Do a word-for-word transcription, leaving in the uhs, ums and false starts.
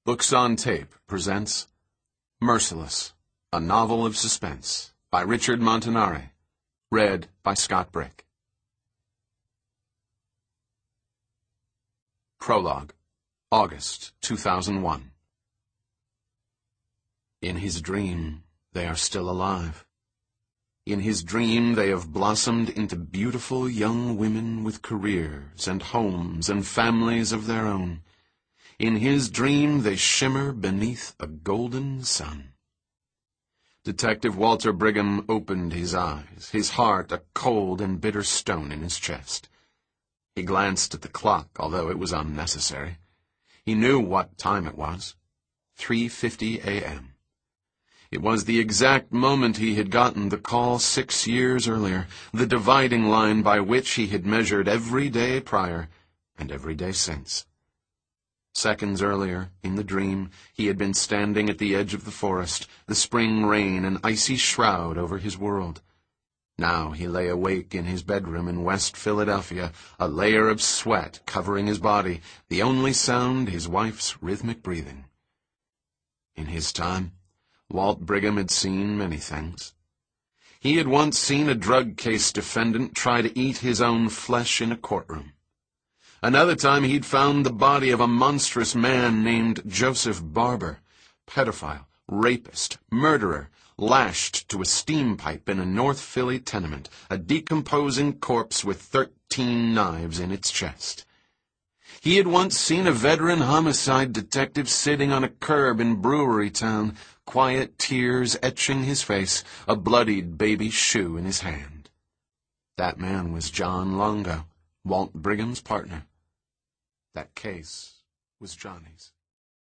Books on Tape presents Merciless, a novel of suspense by Richard Montanari, read by Scott Brick. Prologue, August two thousand one. In his dream, they are still alive. In his dream, they have blossomed into beautiful young women with careers and homes and families of their own. In his dream, they shimmer beneath a golden sun. Detective Walter Brigham opened his eyes, his heart a cold and bitter stone in his chest. He glanced at the clock, although it was unnecessary. He knew what time it was. three fifty a m It was the exact moment he had gotten the call six years earlier, the dividing line by which he had measured every day prior and every day since. Seconds earlier, in the dream, he had been standing at the edge of the forest, the spring rain an icy shroud over his world. Now he lay awake in his bedroom in West Philadelphia, a layer of sweat covering his body, the only sound his wife's rhythmic breathing. In his time, Walt Brigham had seen many things. He had once seen a drug case defendant try to eat his own flesh in a courtroom. Another time he'd found the body of a monstrous man named Joseph Barber, pedophile, rapist, murderer, lashed to a steam pipe in a North Philly tenement, a decomposing corpse with thirteen knives in its chest. He had once seen a veteran homicide detective sitting on a curb in Brewery Town, quiet tears etching his face, a bloodied baby shoe in his hand. That man was John Longo, Walt Brigham's partner. That case was Johnny's.